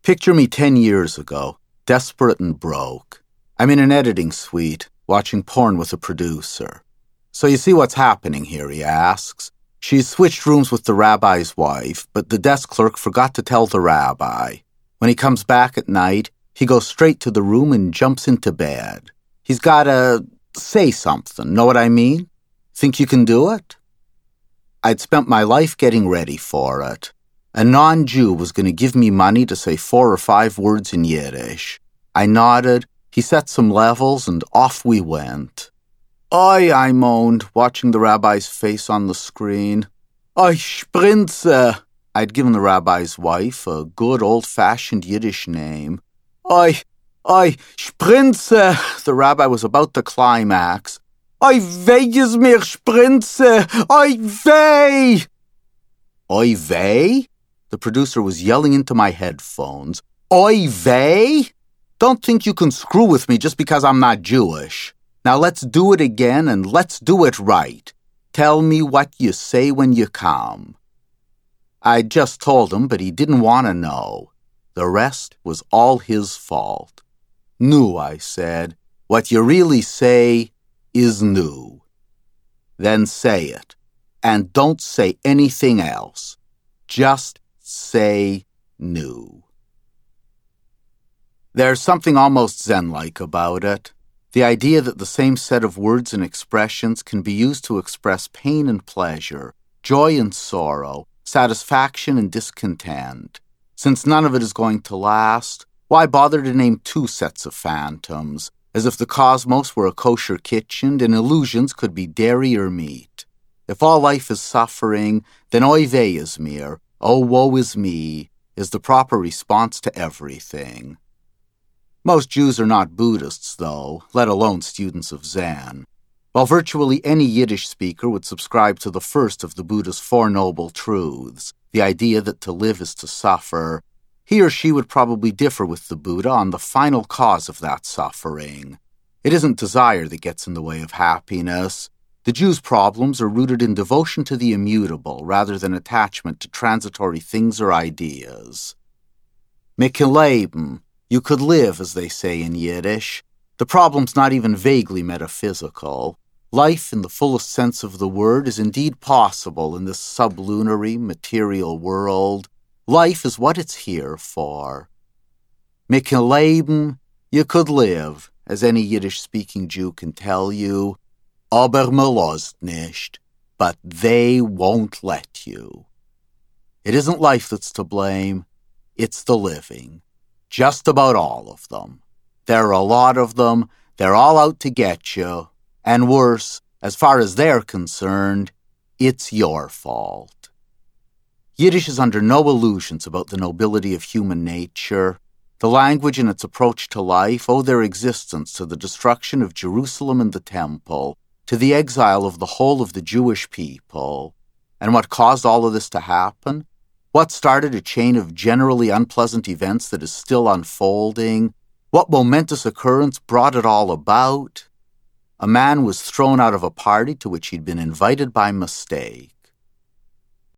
Picture me 10 years ago, desperate and broke. I'm in an editing suite, watching porn with a producer. So you see what's happening here, he asks. She's switched rooms with the rabbi's wife, but the desk clerk forgot to tell the rabbi. When he comes back at night, he goes straight to the room and jumps into bed. He's gotta say something, know what I mean? Think you can do it? I'd spent my life getting ready for it. A non-Jew was going to give me money to say 4 or 5 words in Yiddish. I nodded, he set some levels, and off we went. Oi, I moaned, watching the rabbi's face on the screen. Oi, Sprinze! I'd given the rabbi's wife a good old-fashioned Yiddish name. Oi, Sprinze! The rabbi was about to climax. Oi weh is mir, Sprinze! Oi weh! Oi weh? The producer was yelling into my headphones. Oi weh? Don't think you can screw with me just because I'm not Jewish. Now let's do it again and let's do it right. Tell me what you say when you come. I'd just told him, but he didn't want to know. The rest was all his fault. Nu, I said. What you really say is nu. Then say it. And don't say anything else. Just say nu. There's something almost Zen-like about it. The idea that the same set of words and expressions can be used to express pain and pleasure, joy and sorrow, satisfaction and discontent. Since none of it is going to last, why bother to name 2 sets of phantoms, as if the cosmos were a kosher kitchen and illusions could be dairy or meat? If all life is suffering, then oy vey is mir, oh woe is me, is the proper response to everything. Most Jews are not Buddhists, though, let alone students of Zen. While virtually any Yiddish speaker would subscribe to the first of the Buddha's 4 noble truths, the idea that to live is to suffer, he or she would probably differ with the Buddha on the final cause of that suffering. It isn't desire that gets in the way of happiness. The Jew's problems are rooted in devotion to the immutable rather than attachment to transitory things or ideas. Mikeleben, you could live, as they say in Yiddish. The problem's not even vaguely metaphysical. Life, in the fullest sense of the word, is indeed possible in this sublunary, material world. Life is what it's here for. Mikeleben, you could live, as any Yiddish-speaking Jew can tell you, aber me lost nicht, but they won't let you. It isn't life that's to blame, it's the living. Just about all of them. There are a lot of them, they're all out to get you, and worse, as far as they're concerned, it's your fault. Yiddish is under no illusions about the nobility of human nature. The language and its approach to life owe their existence to the destruction of Jerusalem and the Temple, to the exile of the whole of the Jewish people. And what caused all of this to happen? What started a chain of generally unpleasant events that is still unfolding? What momentous occurrence brought it all about? A man was thrown out of a party to which he'd been invited by mistake.